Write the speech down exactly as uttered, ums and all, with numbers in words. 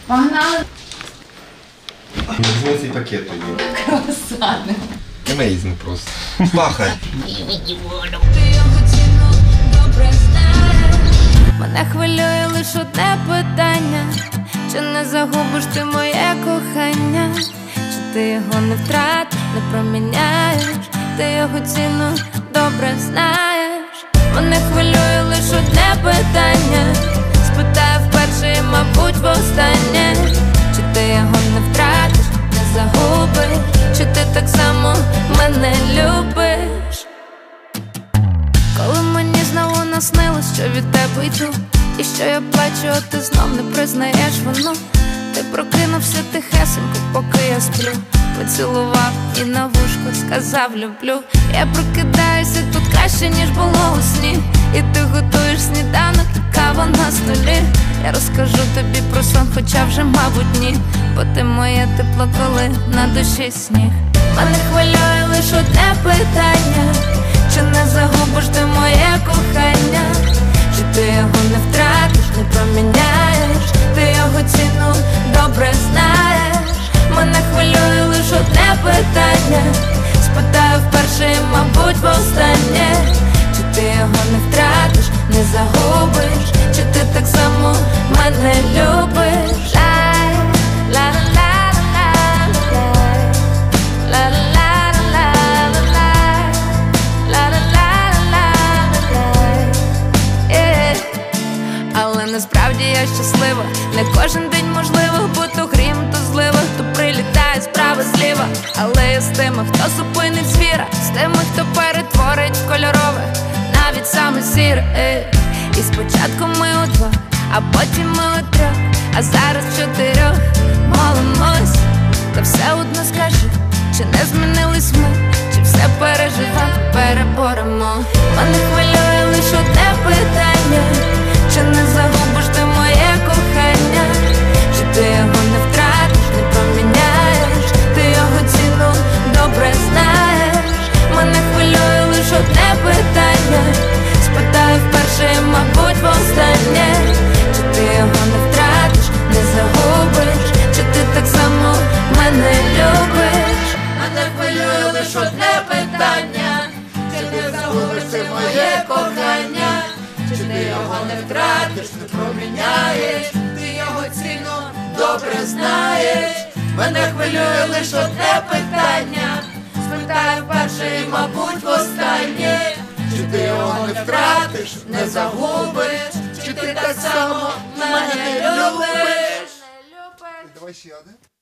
Погнали. Візьми цей пакет тоді. Круасани. Amazing просто. Пахать. Мене хвилює лише одне питання: чи не загубиш ти моє кохання? Чи ти його не втратиш, не проміняєш? Ти його ціну добре знаєш. Мене хвилює лише одне питання, спитаю вперше і, мабуть, востаннє: чи ти його не втратиш, не загубиш? Чи ти так само мене любиш? Коли мені знову наснилось, що від тебе йду, і що я плачу, а ти знов не признаєш воно. Ти прокинувся тихесенько, поки я сплю, поцілував і на вушко сказав люблю. Я прокидаюся тут краще, ніж було у сні, і ти готуєш сніданок і кава на столі. Я розкажу тобі про сон, хоча вже, мабуть, ні, бо ти моє тепло, коли на душі сніг. Мене хвилює лише одне питання: чи не загубиш ти моє кохання? Чи ти його не втратиш, не проміняєш? Ти його ціну добре знаєш. Мене хвилює лише одне питання, спитаю вперше і, мабуть, востаннє: чи ти його не втратиш, не загубиш? Чи ти так само мене любиш? Але насправді я щаслива. Не кожен день можливо, бо то грім, то злива, то прилітає справа зліва. Але я з тими, хто зупинить звіра, з тими, хто перетворить в кольорове навіть саме сіре. Ей. І спочатку ми удвох, а потім ми утрьох, а зараз в чотирьох молимось. Та все одно скажи, чи не змінились ми, чи все переживав, переборемо. Мене хвилює лише одне питання: чи не загубиш ти моє кохання? Чи ти його не втратиш, не проміняєш? Ти його ціну добре знаєш. Мене хвилює лише одне питання, спитаю вперше і, мабуть, востаннє: чи ти його не втратиш, не загубиш? Чи ти так само мене любиш? Мене хвилює лише одне питання: чи не загубиш ти моє кохання? Чи ти його не втратиш, не проміняєш? Ти його ціну добре знаєш. Мене хвилює лише одне питання, спитаю вперше і, мабуть, востаннє: чи ти його не втратиш, не загубиш? Чи ти так само мене любиш? Давай ще один.